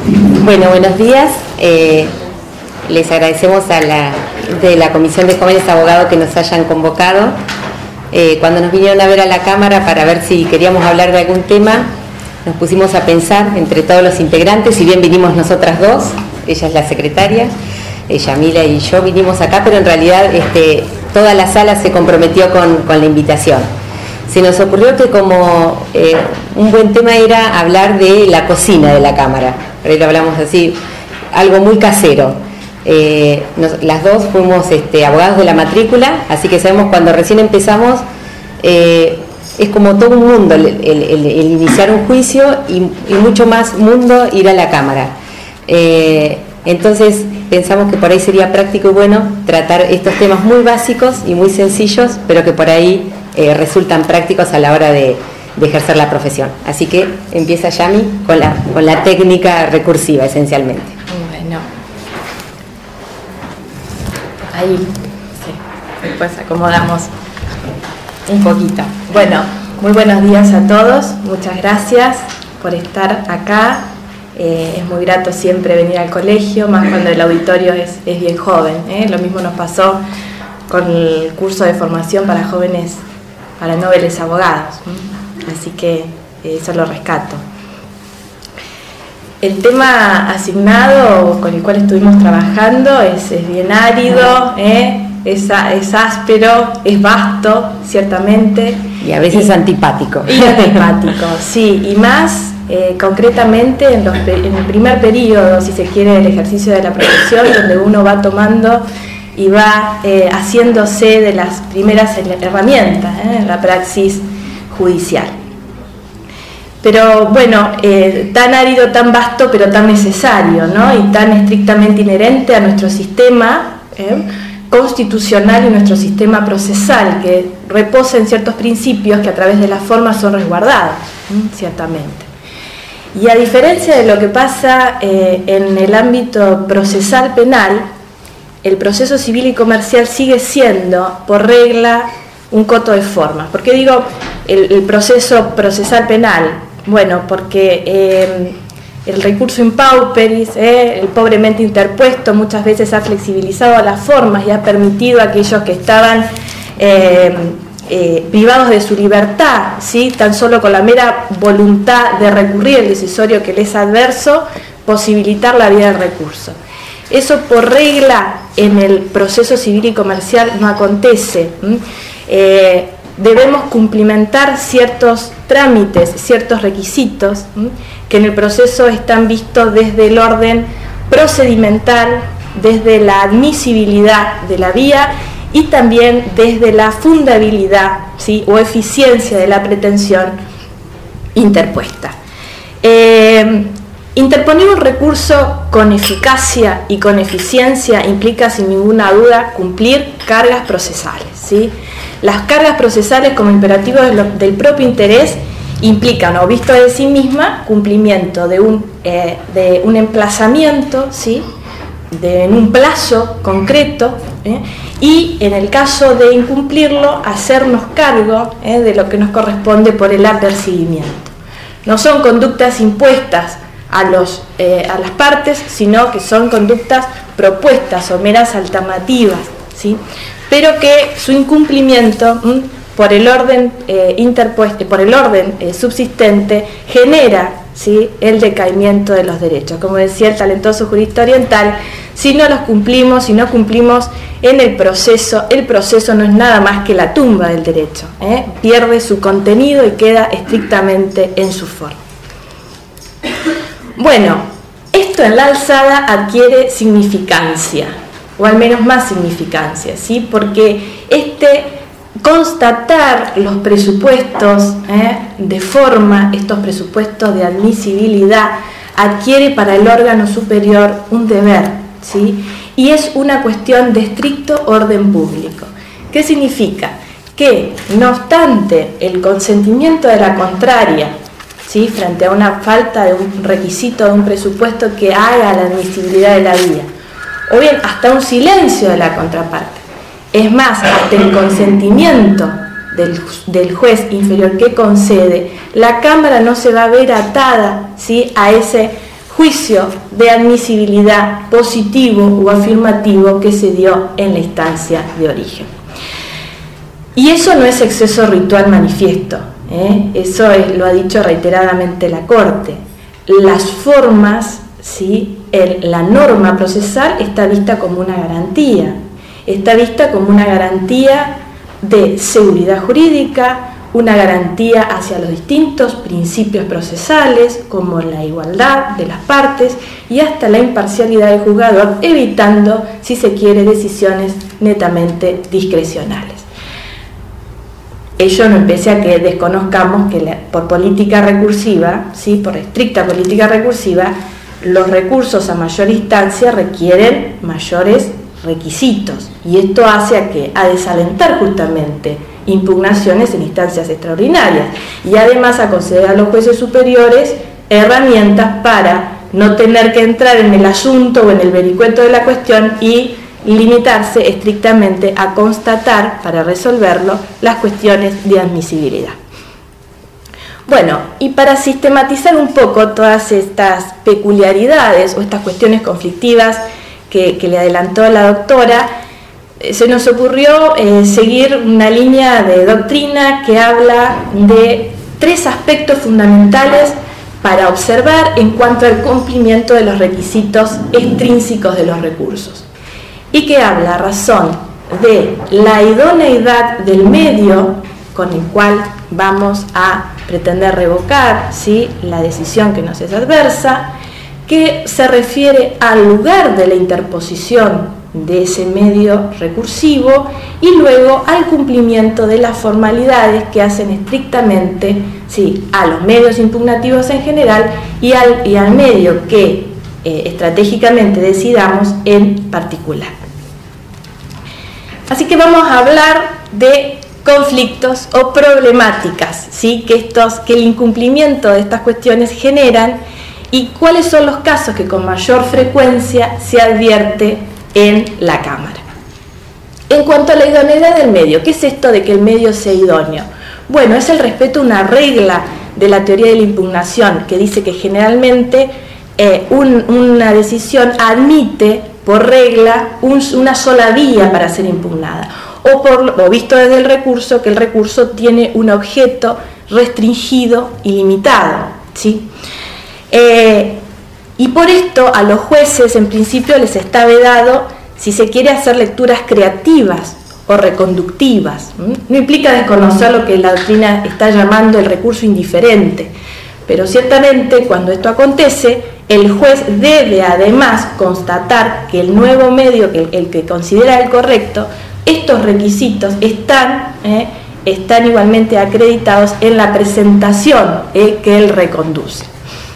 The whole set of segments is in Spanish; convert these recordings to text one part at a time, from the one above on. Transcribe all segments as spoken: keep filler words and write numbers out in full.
Bueno, buenos días. Eh, les agradecemos a la de la Comisión de Jóvenes Abogados que nos hayan convocado. Eh, cuando nos vinieron a ver a la Cámara para ver si queríamos hablar de algún tema, nos pusimos a pensar entre todos los integrantes, si bien vinimos nosotras dos, ella es la secretaria, eh, Yamila y yo vinimos acá, pero en realidad este, toda la sala se comprometió con, con la invitación. Se nos ocurrió que como eh, un buen tema era hablar de la cocina de la Cámara, por ahí lo hablamos así, algo muy casero. Eh, nos, las dos fuimos este, abogados de la matrícula, así que sabemos cuando recién empezamos, eh, es como todo un mundo el, el, el, el iniciar un juicio y, y mucho más mundo ir a la Cámara. Eh, entonces pensamos que por ahí sería práctico y bueno tratar estos temas muy básicos y muy sencillos, pero que por ahí eh, resultan prácticos a la hora de, de ejercer la profesión. Así que empieza Yami con la, con la técnica recursiva esencialmente. Bueno, ahí sí, después acomodamos un poquito. Bueno, muy buenos días a todos, muchas gracias por estar acá. Eh, es muy grato siempre venir al colegio, más cuando el auditorio es, es bien joven, ¿eh? Lo mismo nos pasó con el curso de formación para jóvenes, para nobles abogados, ¿eh? Así que eh, eso lo rescato. El tema asignado con el cual estuvimos trabajando es, es bien árido, ¿eh? es, es áspero, es vasto, ciertamente. Y a veces y, antipático. Y antipático, sí, y más eh, concretamente en, los, en el primer periodo, si se quiere, del ejercicio de la profesión, donde uno va tomando y va eh, haciéndose de las primeras herramientas ¿eh? en la praxis judicial. Pero bueno, eh, tan árido, tan vasto, pero tan necesario, ¿no? Y tan estrictamente inherente a nuestro sistema ¿eh? constitucional y nuestro sistema procesal, que reposa en ciertos principios que a través de las formas son resguardados, ¿eh? ciertamente. Y a diferencia de lo que pasa eh, en el ámbito procesal penal, el proceso civil y comercial sigue siendo, por regla, un coto de formas. ¿Por qué digo el, el proceso procesal penal? Bueno, porque eh, el recurso in pauperis, eh, el pobremente interpuesto, muchas veces ha flexibilizado las formas y ha permitido a aquellos que estaban eh, eh, privados de su libertad, ¿sí? tan solo con la mera voluntad de recurrir el decisorio que les es adverso, posibilitar la vía del recurso. Eso por regla en el proceso civil y comercial no acontece. Eh, debemos cumplimentar ciertos trámites, ciertos requisitos ¿sí? que en el proceso están vistos desde el orden procedimental, desde la admisibilidad de la vía y también desde la fundabilidad ¿sí? o eficiencia de la pretensión interpuesta. Eh, interponer un recurso con eficacia y con eficiencia implica sin ninguna duda cumplir cargas procesales, ¿sí? Las cargas procesales como imperativo del propio interés implican, o visto de sí misma, cumplimiento de un, eh, de un emplazamiento, ¿sí? de, en un plazo concreto, ¿eh? y en el caso de incumplirlo, hacernos cargo ¿eh? de lo que nos corresponde por el apercibimiento. No son conductas impuestas a, los, eh, a las partes, sino que son conductas propuestas o meras alternativas, ¿sí? pero que su incumplimiento ¿m? por el orden eh, interpuesto, por el orden eh, subsistente genera ¿sí? el decaimiento de los derechos. Como decía el talentoso jurista oriental, si no los cumplimos, si no cumplimos en el proceso, el proceso no es nada más que la tumba del derecho, ¿eh? pierde su contenido y queda estrictamente en su forma. Bueno, esto en la alzada adquiere significancia, o al menos más significancia, ¿sí? porque este constatar los presupuestos ¿eh? de forma, estos presupuestos de admisibilidad, adquiere para el órgano superior un deber, ¿sí? y es una cuestión de estricto orden público. ¿Qué significa? Que, no obstante el consentimiento de la contraria, ¿sí? frente a una falta de un requisito de un presupuesto que haga la admisibilidad de la vía, o bien hasta un silencio de la contraparte, es más, hasta el consentimiento del, del juez inferior que concede, la Cámara no se va a ver atada ¿sí? a ese juicio de admisibilidad positivo o afirmativo que se dio en la instancia de origen. Y eso no es exceso ritual manifiesto, ¿eh? Eso es, lo ha dicho reiteradamente la Corte. Las formas, ¿sí? El, la norma procesal está vista como una garantía, está vista como una garantía de seguridad jurídica, una garantía hacia los distintos principios procesales, como la igualdad de las partes y hasta la imparcialidad del juzgador, evitando, si se quiere, decisiones netamente discrecionales. Ello no empece a que desconozcamos que la, por política recursiva, ¿sí? Por estricta política recursiva, los recursos a mayor instancia requieren mayores requisitos, y esto hace a que a desalentar justamente impugnaciones en instancias extraordinarias y además a conceder a los jueces superiores herramientas para no tener que entrar en el asunto o en el vericueto de la cuestión y limitarse estrictamente a constatar, para resolverlo, las cuestiones de admisibilidad. Bueno, y para sistematizar un poco todas estas peculiaridades o estas cuestiones conflictivas que, que le adelantó la doctora, se nos ocurrió eh, seguir una línea de doctrina que habla de tres aspectos fundamentales para observar en cuanto al cumplimiento de los requisitos extrínsecos de los recursos, y que habla a razón de la idoneidad del medio con el cual vamos a pretender revocar, ¿sí?, la decisión que nos es adversa, que se refiere al lugar de la interposición de ese medio recursivo y luego al cumplimiento de las formalidades que hacen estrictamente, sí, a los medios impugnativos en general y al, y al medio que eh, estratégicamente decidamos en particular. Así que vamos a hablar de conflictos o problemáticas, ¿sí?, que, estos, que el incumplimiento de estas cuestiones generan, y cuáles son los casos que con mayor frecuencia se advierte en la Cámara. En cuanto a la idoneidad del medio, ¿qué es esto de que el medio sea idóneo? Bueno, es el respeto a una regla de la teoría de la impugnación que dice que generalmente eh, un, una decisión admite por regla un, una sola vía para ser impugnada, o, por, o visto desde el recurso, que el recurso tiene un objeto restringido y limitado, ¿sí? Eh, y por esto a los jueces en principio les está vedado, si se quiere, hacer lecturas creativas o reconductivas. ¿Mm? No implica desconocer lo que la doctrina está llamando el recurso indiferente, pero ciertamente cuando esto acontece, el juez debe además constatar que el nuevo medio, el, el que considera el correcto, estos requisitos están, eh, están igualmente acreditados en la presentación eh, que él reconduce.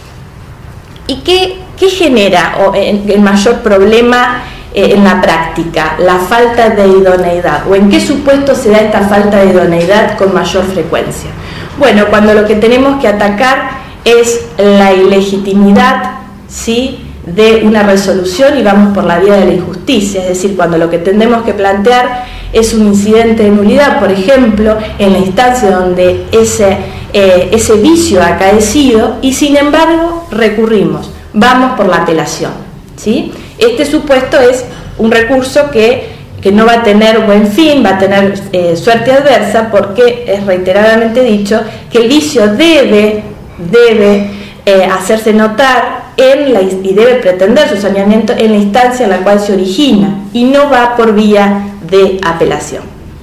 ¿Y qué, qué genera o, en, el mayor problema eh, en la práctica? La falta de idoneidad. ¿O en qué supuesto se da esta falta de idoneidad con mayor frecuencia? Bueno, cuando lo que tenemos que atacar es la ilegitimidad, ¿sí?, de una resolución y vamos por la vía de la injusticia, es decir, cuando lo que tenemos que plantear es un incidente de nulidad, por ejemplo, en la instancia donde ese, eh, ese vicio ha acaecido y sin embargo recurrimos, vamos por la apelación, ¿sí? Este supuesto es un recurso que, que no va a tener buen fin, va a tener eh, suerte adversa, porque es reiteradamente dicho que el vicio debe, debe eh, hacerse notar en la, y debe pretender su saneamiento en la instancia en la cual se origina y no va por vía de apelación.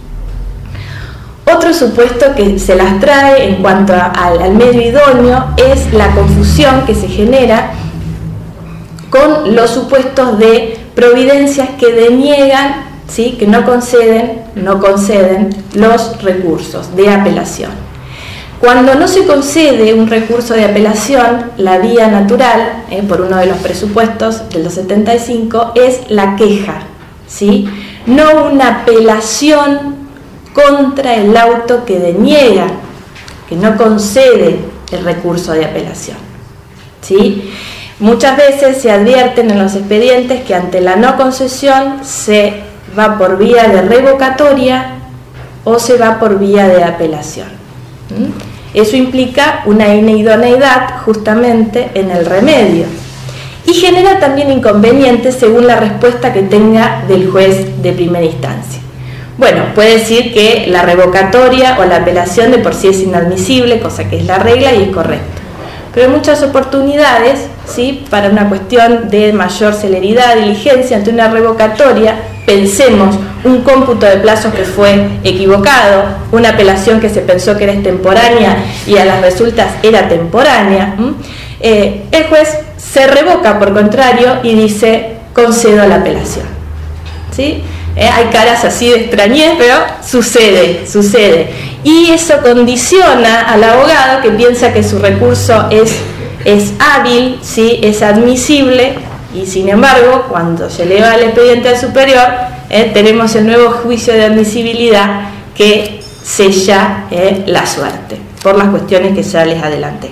Otro supuesto que se las trae en cuanto a, al, al medio idóneo es la confusión que se genera con los supuestos de providencias que deniegan, ¿sí?, que no conceden, no conceden los recursos de apelación. Cuando no se concede un recurso de apelación, la vía natural, eh, por uno de los presupuestos de los setenta y cinco, es la queja, ¿sí?, no una apelación contra el auto que deniega, que no concede el recurso de apelación, ¿sí? Muchas veces se advierten en los expedientes que ante la no concesión se va por vía de revocatoria o se va por vía de apelación. ¿Mm? Eso implica una inidoneidad justamente en el remedio. y genera también inconvenientes según la respuesta que tenga del juez de primera instancia. Bueno, puede decir que la revocatoria o la apelación de por sí es inadmisible, cosa que es la regla y es correcto. Pero en muchas oportunidades, ¿sí?, para una cuestión de mayor celeridad, diligencia, ante una revocatoria, pensemos un cómputo de plazos que fue equivocado, una apelación que se pensó que era extemporánea y a las resultas era temporánea, eh, el juez se revoca por contrario y dice concedo la apelación, ¿sí? Eh, hay caras así de extrañez, pero sucede, sucede. Y eso condiciona al abogado que piensa que su recurso es, es hábil, ¿sí?, es admisible, y sin embargo, cuando se eleva el expediente al superior, eh, tenemos el nuevo juicio de admisibilidad que sella eh, la suerte, por las cuestiones que ya les adelanté.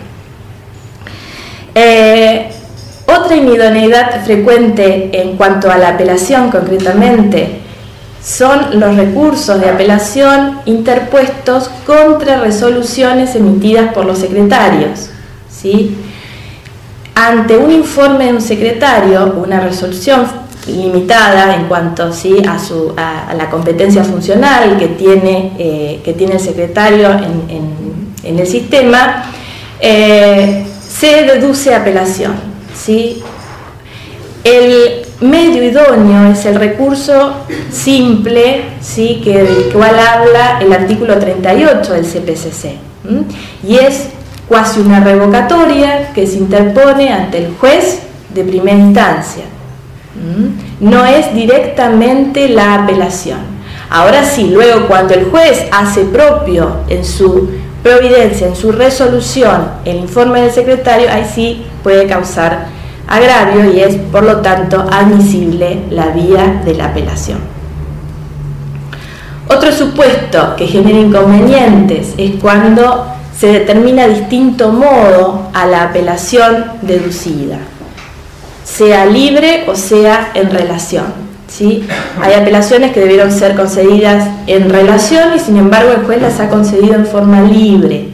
Eh, otra inidoneidad frecuente en cuanto a la apelación concretamente son los recursos de apelación interpuestos contra resoluciones emitidas por los secretarios, ¿sí? Ante un informe de un secretario, una resolución limitada en cuanto, ¿sí?, a, su, a, a la competencia funcional que tiene, eh, que tiene el secretario en, en, en el sistema, eh, se deduce apelación, ¿sí? El medio idóneo es el recurso simple, ¿sí?, que, del cual habla el artículo treinta y ocho del C P C C, ¿m? y es cuasi una revocatoria que se interpone ante el juez de primera instancia. ¿m? No es directamente la apelación. Ahora sí, luego cuando el juez hace propio en su providencia, en su resolución, el informe del secretario, ahí sí puede causar agravio y es por lo tanto admisible la vía de la apelación. Otro supuesto que genera inconvenientes es cuando se determina distinto modo a la apelación deducida, sea libre o sea en relación, ¿sí? Hay apelaciones que debieron ser concedidas en relación y sin embargo el juez las ha concedido en forma libre.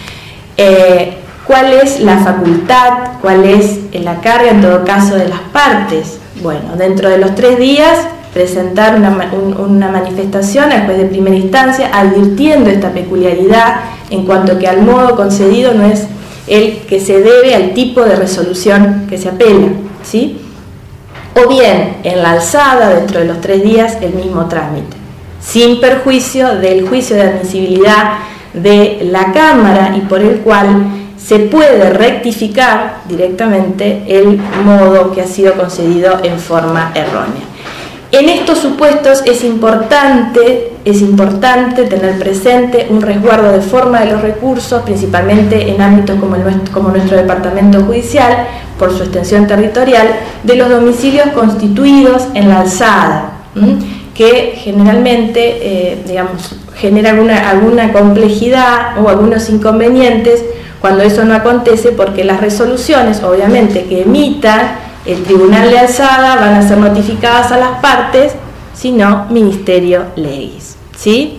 Eh, ¿Cuál es la facultad? ¿Cuál es la carga en todo caso de las partes? Bueno, dentro de los tres días presentar una, un, una manifestación al juez de primera instancia advirtiendo esta peculiaridad en cuanto que al modo concedido no es el que se debe al tipo de resolución que se apela, ¿sí? O bien en la alzada dentro de los tres días el mismo trámite, sin perjuicio del juicio de admisibilidad de la Cámara y por el cual se puede rectificar directamente el modo que ha sido concedido en forma errónea. En estos supuestos es importante, es importante tener presente un resguardo de forma de los recursos, principalmente en ámbitos como, el nuestro, como nuestro departamento judicial, por su extensión territorial, de los domicilios constituidos en la alzada, ¿m? que generalmente eh, digamos, genera alguna, alguna complejidad o algunos inconvenientes cuando eso no acontece, porque las resoluciones, obviamente, que emita el tribunal de alzada van a ser notificadas a las partes, sino ministerio legis, ¿sí?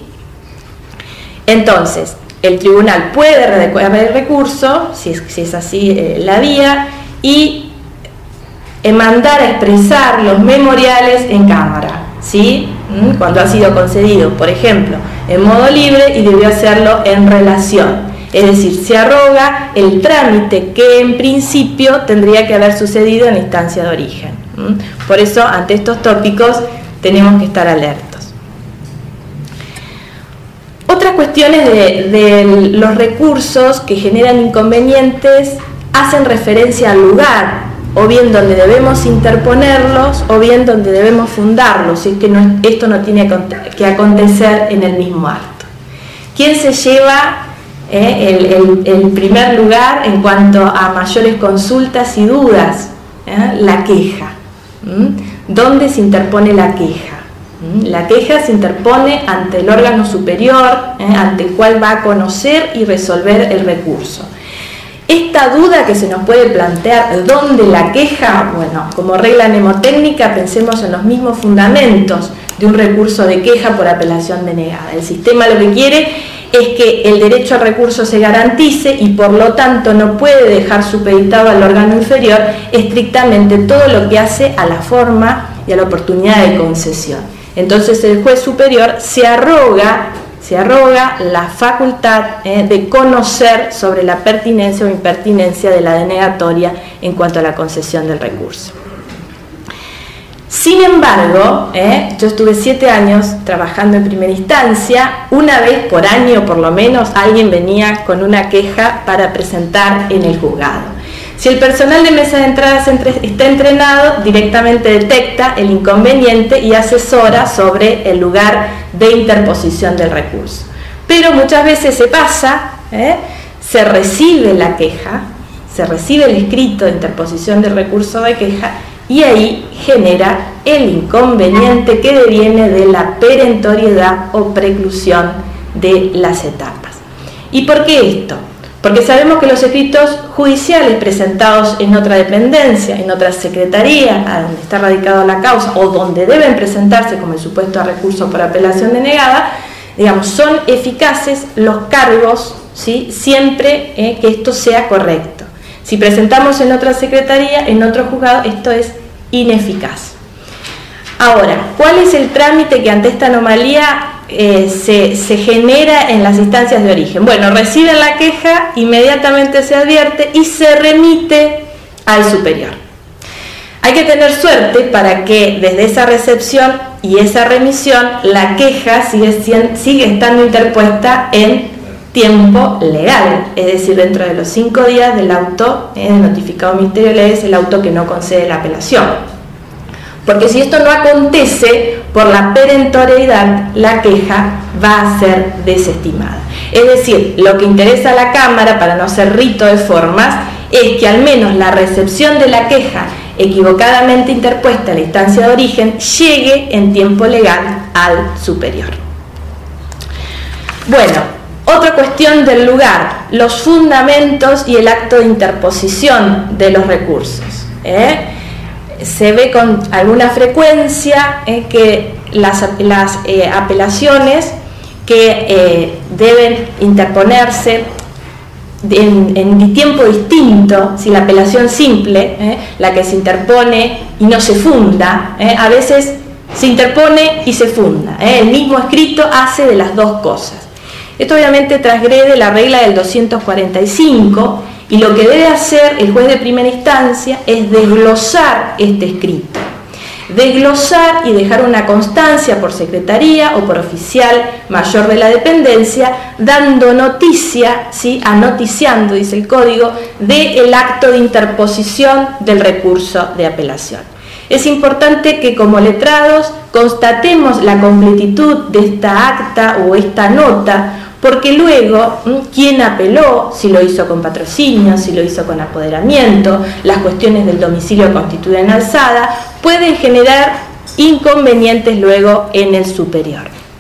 Entonces, el tribunal puede recorrer el recurso, si es, si es así eh, la vía, y eh, mandar a expresar los memoriales en cámara, ¿sí? ¿Mm? Cuando ha sido concedido, por ejemplo, en modo libre y debió hacerlo en relación. Es decir, se arroga el trámite que en principio tendría que haber sucedido en la instancia de origen. Por eso, ante estos tópicos, tenemos que estar alertos. Otras cuestiones de, de los recursos que generan inconvenientes hacen referencia al lugar, o bien donde debemos interponerlos, o bien donde debemos fundarlos, si es que no, esto no tiene que acontecer en el mismo acto. ¿Quién se lleva Eh, el, el, el primer lugar en cuanto a mayores consultas y dudas? ¿Eh? La queja. ¿Mm? ¿Dónde se interpone la queja? ¿Mm? La queja se interpone ante el órgano superior, ¿eh? ante el cual va a conocer y resolver el recurso. Esta duda que se nos puede plantear, ¿dónde la queja? Bueno, como regla mnemotécnica, pensemos en los mismos fundamentos de un recurso de queja por apelación denegada. El sistema lo que quiere es que el derecho al recurso se garantice y por lo tanto no puede dejar supeditado al órgano inferior estrictamente todo lo que hace a la forma y a la oportunidad de concesión. Entonces el juez superior se arroga, se arroga la facultad eh, de conocer sobre la pertinencia o impertinencia de la denegatoria en cuanto a la concesión del recurso. Sin embargo, eh, yo estuve siete años trabajando en primera instancia, una vez por año por lo menos alguien venía con una queja para presentar en el juzgado. Si el personal de mesa de entradas está entrenado, directamente detecta el inconveniente y asesora sobre el lugar de interposición del recurso. Pero muchas veces se pasa, eh, se recibe la queja, se recibe el escrito de interposición del recurso de queja y ahí genera el inconveniente que deviene de la perentoriedad o preclusión de las etapas. ¿Y por qué esto? Porque sabemos que los escritos judiciales presentados en otra dependencia, en otra secretaría, a donde está radicada la causa o donde deben presentarse como el supuesto a recurso por apelación denegada, digamos, son eficaces los cargos, ¿sí? Siempre eh, que esto sea correcto. Si presentamos en otra secretaría, en otro juzgado, esto es ineficaz. Ahora, ¿cuál es el trámite que ante esta anomalía eh, se, se genera en las instancias de origen? Bueno, reciben la queja, inmediatamente se advierte y se remite al superior. Hay que tener suerte para que desde esa recepción y esa remisión la queja sigue, sigue estando interpuesta en tiempo legal, es decir, dentro de los cinco días del auto eh, notificado Ministerio de Leyes, el auto que no concede la apelación. Porque si esto no acontece por la perentoriedad, la queja va a ser desestimada. Es decir, lo que interesa a la Cámara, para no ser rito de formas, es que al menos la recepción de la queja equivocadamente interpuesta a la instancia de origen llegue en tiempo legal al superior. Bueno, otra cuestión del lugar, los fundamentos y el acto de interposición de los recursos. ¿eh? Se ve con alguna frecuencia eh, que las, las eh, apelaciones que eh, deben interponerse en, en tiempo distinto, si la apelación simple, eh, la que se interpone y no se funda, eh, a veces se interpone y se funda. Eh, el mismo escrito hace de las dos cosas. Esto obviamente transgrede la regla del doscientos cuarenta y cinco y lo que debe hacer el juez de primera instancia es desglosar este escrito. Desglosar y dejar una constancia por secretaría o por oficial mayor de la dependencia, dando noticia, ¿sí? anoticiando, dice el código, del acto de interposición del recurso de apelación. Es importante que como letrados constatemos la completitud de esta acta o esta nota, porque luego, ¿quién apeló? Si lo hizo con patrocinio, si lo hizo con apoderamiento, las cuestiones del domicilio constituido en alzada, pueden generar inconvenientes luego en el superior.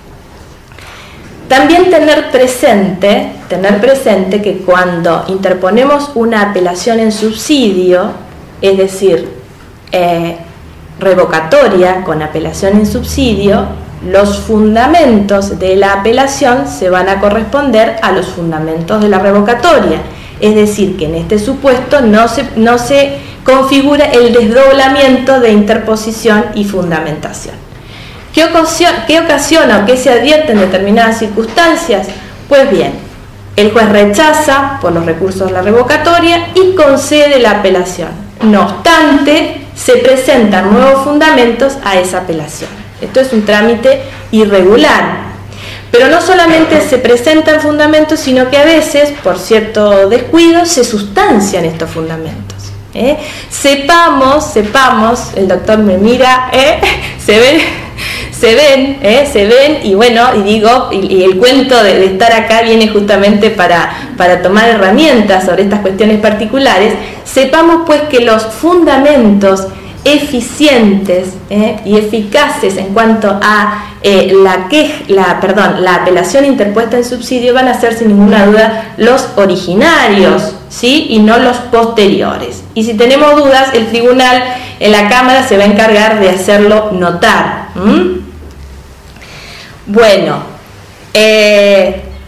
También tener presente, tener presente que cuando interponemos una apelación en subsidio, es decir, eh, revocatoria con apelación en subsidio, los fundamentos de la apelación se van a corresponder a los fundamentos de la revocatoria. Es decir, que en este supuesto no se, no se configura el desdoblamiento de interposición y fundamentación. ¿Qué ocasiona, qué ocasiona o qué se advierte en determinadas circunstancias? Pues bien, el juez rechaza por los recursos de la revocatoria y concede la apelación. No obstante, se presentan nuevos fundamentos a esa apelación. Esto es un trámite irregular. Pero no solamente se presentan fundamentos, sino que a veces, por cierto descuido, se sustancian estos fundamentos. ¿eh? Sepamos, sepamos, el doctor me mira, ¿eh? se ven, se ven, ¿eh? se ven, y bueno, y digo, y, y el cuento de, de estar acá viene justamente para, para tomar herramientas sobre estas cuestiones particulares. Sepamos pues que los fundamentos eficientes eh, y eficaces en cuanto a eh, la, que, la, perdón, la apelación interpuesta en subsidio van a ser sin ninguna duda los originarios, ¿sí? Y no los posteriores. Y si tenemos dudas, el tribunal en la Cámara se va a encargar de hacerlo notar. ¿Mm? Bueno, eh,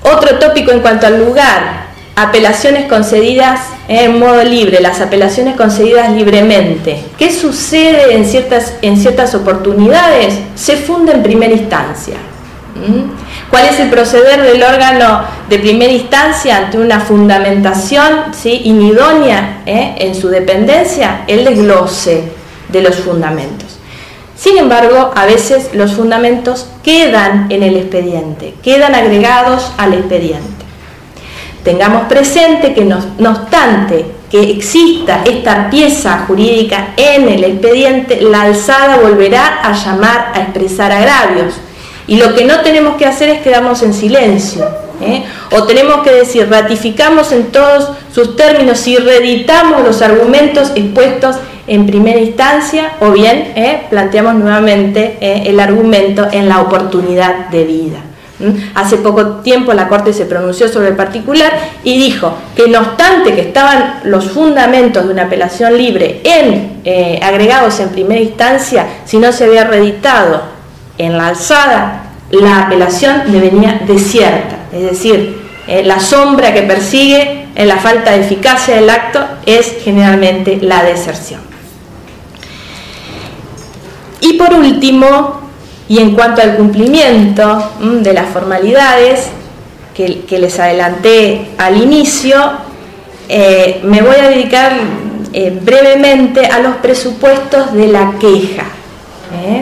Otro tópico en cuanto al lugar, apelaciones concedidas en modo libre, las apelaciones concedidas libremente. ¿Qué sucede en ciertas, en ciertas oportunidades? Se funda en primera instancia. ¿Mm? ¿Cuál es el proceder del órgano de primera instancia ante una fundamentación, ¿sí?, inidónea ¿eh? en su dependencia? El desglose de los fundamentos. Sin embargo, a veces los fundamentos quedan en el expediente, quedan agregados al expediente. Tengamos presente que no, no obstante que exista esta pieza jurídica en el expediente, la alzada volverá a llamar a expresar agravios. Y lo que no tenemos que hacer es quedarnos en silencio, ¿eh? O tenemos que decir, ratificamos en todos sus términos y reeditamos los argumentos expuestos en primera instancia, o bien ¿eh? planteamos nuevamente ¿eh? el argumento en la oportunidad debida. ¿Mm? Hace poco tiempo la Corte se pronunció sobre el particular y dijo que no obstante que estaban los fundamentos de una apelación libre en, eh, agregados en primera instancia, si no se había reeditado en la alzada, la apelación devenía desierta, es decir, eh, la sombra que persigue en la falta de eficacia del acto es generalmente la deserción. Y por último, y en cuanto al cumplimiento mmm, de las formalidades que, que les adelanté al inicio, eh, me voy a dedicar eh, brevemente a los presupuestos de la queja. ¿eh?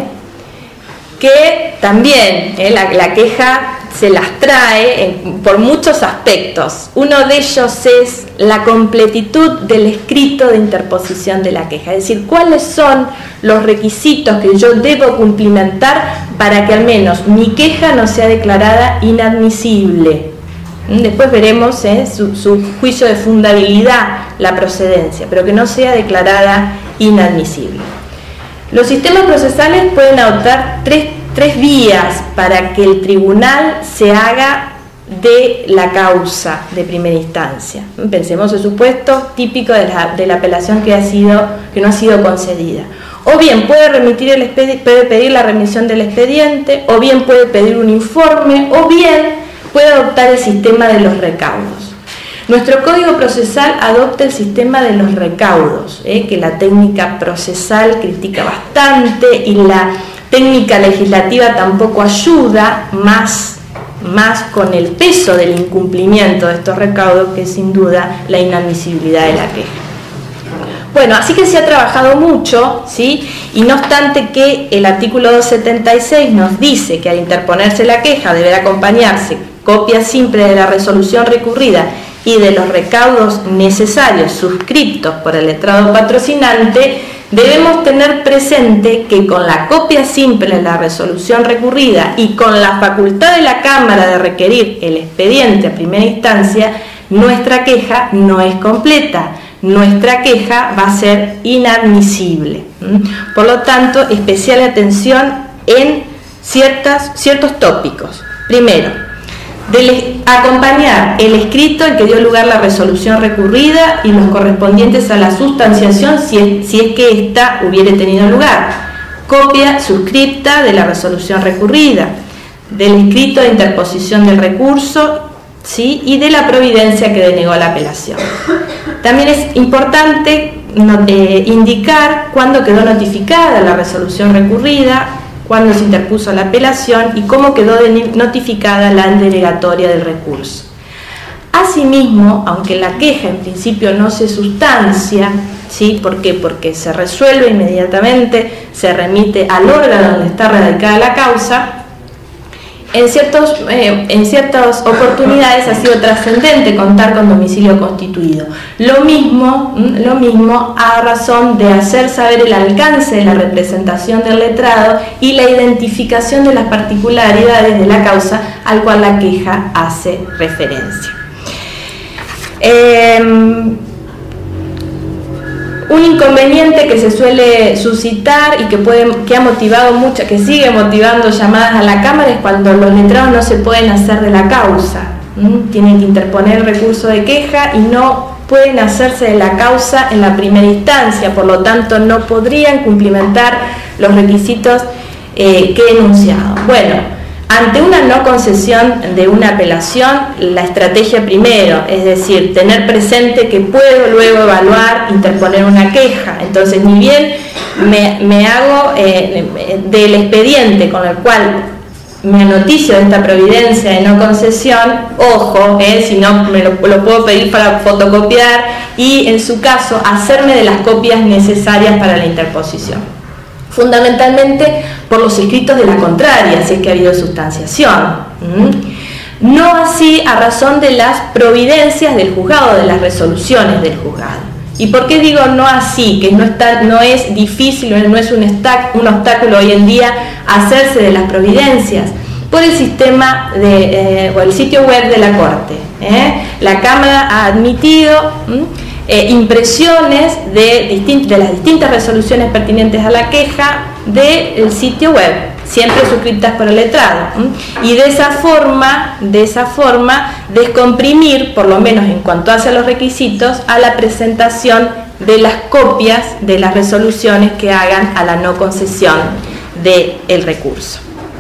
que también eh, la, la queja se las trae en, por muchos aspectos. Uno de ellos es la completitud del escrito de interposición de la queja, es decir, cuáles son los requisitos que yo debo cumplimentar para que al menos mi queja no sea declarada inadmisible. Después veremos eh, su, su juicio de fundabilidad, la procedencia, pero que no sea declarada inadmisible. Los sistemas procesales pueden adoptar tres, tres vías para que el tribunal se haga de la causa de primera instancia. Pensemos el supuesto típico de la, de la apelación que, ha sido, que no ha sido concedida. O bien puede, remitir el expedi- puede pedir la remisión del expediente, o bien puede pedir un informe, o bien puede adoptar el sistema de los recaudos. Nuestro Código Procesal adopta el sistema de los recaudos, ¿eh? que la técnica procesal critica bastante y la técnica legislativa tampoco ayuda, más, más con el peso del incumplimiento de estos recaudos, que es sin duda la inadmisibilidad de la queja. Bueno, así que se ha trabajado mucho, ¿sí? Y no obstante que el artículo doscientos setenta y seis nos dice que al interponerse la queja deberá acompañarse copia simple de la resolución recurrida y de los recaudos necesarios suscriptos por el letrado patrocinante, debemos tener presente que con la copia simple de la resolución recurrida y con la facultad de la Cámara de requerir el expediente a primera instancia, nuestra queja no es completa, nuestra queja va a ser inadmisible. Por lo tanto, especial atención en ciertas, ciertos tópicos. Primero, de acompañar el escrito en que dio lugar la resolución recurrida y los correspondientes a la sustanciación si es, si es que ésta hubiere tenido lugar. Copia suscripta de la resolución recurrida, del escrito de interposición del recurso, ¿sí? Y de la providencia que denegó la apelación. También es importante eh, indicar cuándo quedó notificada la resolución recurrida, cuándo se interpuso la apelación y cómo quedó notificada la denegatoria del recurso. Asimismo, aunque la queja en principio no se sustancia, ¿sí? ¿Por qué? Porque se resuelve inmediatamente, se remite al órgano donde está radicada la causa, en, ciertos, eh, en ciertas oportunidades ha sido trascendente contar con domicilio constituido. Lo mismo, lo mismo a razón de hacer saber el alcance de la representación del letrado y la identificación de las particularidades de la causa al cual la queja hace referencia. Eh, Un inconveniente que se suele suscitar y que, puede, que ha motivado mucho, que sigue motivando llamadas a la Cámara es cuando los letrados no se pueden hacer de la causa. ¿Mm? Tienen que interponer recurso de queja y no pueden hacerse de la causa en la primera instancia, por lo tanto no podrían cumplimentar los requisitos eh, que he enunciado. Bueno, Ante una no concesión de una apelación, la estrategia primero, es decir, tener presente que puedo luego evaluar, interponer una queja. Entonces, ni bien me, me hago eh, del expediente con el cual me anoticio de esta providencia de no concesión, ojo, eh, si no me lo, lo puedo pedir para fotocopiar y, en su caso, hacerme de las copias necesarias para la interposición. Fundamentalmente por los escritos de la contraria, si es que ha habido sustanciación. ¿Mm? No así a razón de las providencias del juzgado, de las resoluciones del juzgado. ¿Y por qué digo no así? Que no, está, no es difícil, no es un, estac, un obstáculo hoy en día hacerse de las providencias. Por el sistema de, eh, o el sitio web de la Corte. ¿eh? La Cámara ha admitido eh, impresiones de, distint, de las distintas resoluciones pertinentes a la queja del sitio web, siempre suscritas por el letrado. ¿eh? Y de esa forma, de esa forma, descomprimir, por lo menos en cuanto hace a los requisitos, a la presentación de las copias de las resoluciones que hagan a la no concesión del recurso.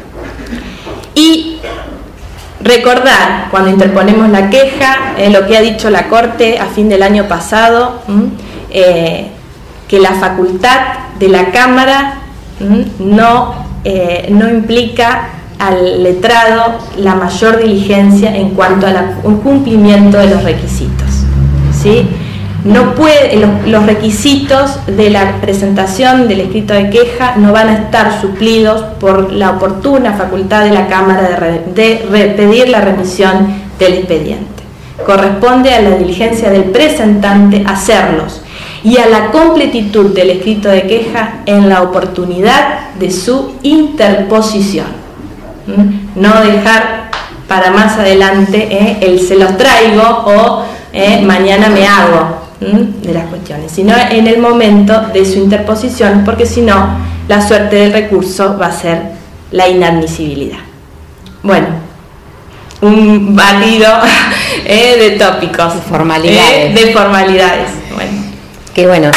Y recordar, cuando interponemos la queja, eh, lo que ha dicho la Corte a fin del año pasado, eh, que la facultad de la Cámara no, eh, no implica al letrado la mayor diligencia en cuanto al cumplimiento de los requisitos, ¿sí? No puede, los, los requisitos de la presentación del escrito de queja no van a estar suplidos por la oportuna facultad de la Cámara de, re, de re, pedir la remisión del expediente. Corresponde a la diligencia del presentante hacerlos y a la completitud del escrito de queja en la oportunidad de su interposición. ¿Mm? No dejar para más adelante eh, el se los traigo o eh, mañana me hago de las cuestiones, sino en el momento de su interposición, porque si no, la suerte del recurso va a ser la inadmisibilidad. Bueno, un batido eh, de tópicos, de formalidades. Eh, de formalidades. Bueno. Qué bueno.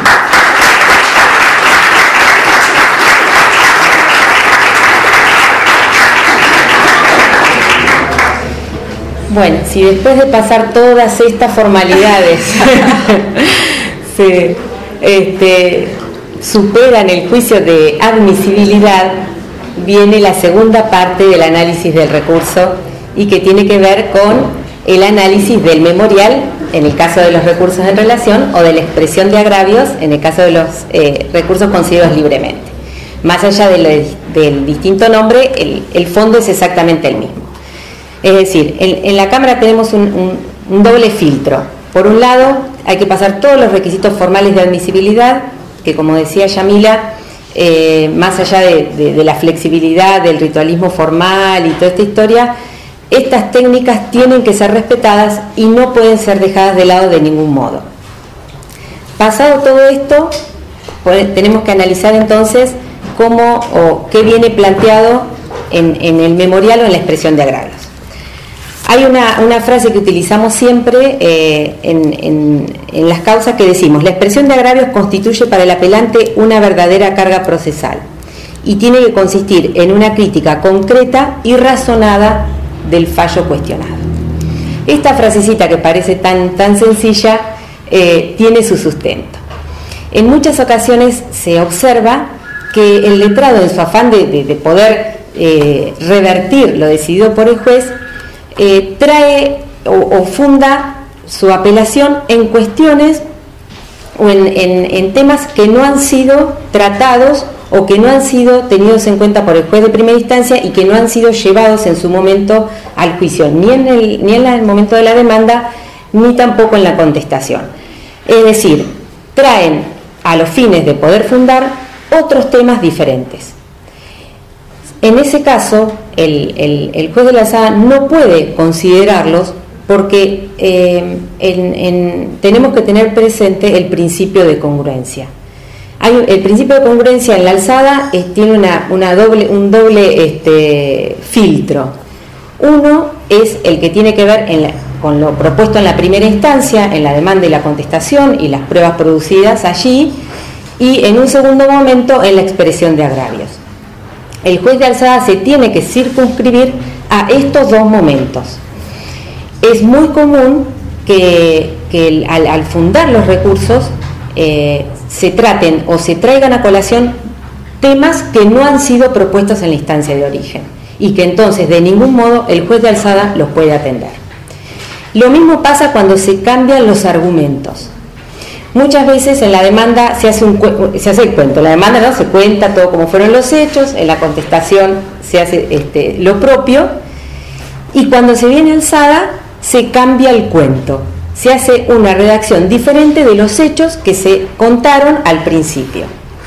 Bueno, si después de pasar todas estas formalidades se este, superan el juicio de admisibilidad, viene la segunda parte del análisis del recurso y que tiene que ver con el análisis del memorial en el caso de los recursos en relación o de la expresión de agravios en el caso de los eh, recursos concedidos libremente. Más allá de lo, del distinto nombre, el, el fondo es exactamente el mismo. Es decir, en, en la Cámara tenemos un, un, un doble filtro. Por un lado, hay que pasar todos los requisitos formales de admisibilidad, que como decía Yamila, eh, más allá de, de, de la flexibilidad, del ritualismo formal y toda esta historia, estas técnicas tienen que ser respetadas y no pueden ser dejadas de lado de ningún modo. Pasado todo esto, pues, tenemos que analizar entonces cómo o qué viene planteado en, en el memorial o en la expresión de agravios. Hay una, una frase que utilizamos siempre eh, en, en, en las causas que decimos: la expresión de agravios constituye para el apelante una verdadera carga procesal y tiene que consistir en una crítica concreta y razonada del fallo cuestionado. Esta frasecita que parece tan, tan sencilla eh, tiene su sustento. En muchas ocasiones se observa que el letrado, en su afán de, de, de poder eh, revertir lo decidido por el juez, Eh, trae o, o funda su apelación en cuestiones o en, en, en temas que no han sido tratados o que no han sido tenidos en cuenta por el juez de primera instancia y que no han sido llevados en su momento al juicio, ni en el, ni en el momento de la demanda, ni tampoco en la contestación. Es decir, traen a los fines de poder fundar otros temas diferentes. En ese caso, el, el, el juez de la sala no puede considerarlos porque eh, en, en, tenemos que tener presente el principio de congruencia. Hay, el principio de congruencia en la alzada es, tiene una, una doble, un doble este, filtro. Uno es el que tiene que ver en la, con lo propuesto en la primera instancia, en la demanda y la contestación y las pruebas producidas allí, y en un segundo momento en la expresión de agravios. el juez de alzada se tiene que circunscribir a estos dos momentos. Es muy común que, que el, al, al fundar los recursos eh, se traten o se traigan a colación temas que no han sido propuestos en la instancia de origen y que entonces de ningún modo el juez de alzada los puede atender. Lo mismo pasa cuando se cambian los argumentos. Muchas veces en la demanda se hace, un, se hace el cuento, en la demanda no se cuenta todo como fueron los hechos, en la contestación se hace este, lo propio, y cuando se viene alzada se cambia el cuento, se hace una redacción diferente de los hechos que se contaron al principio.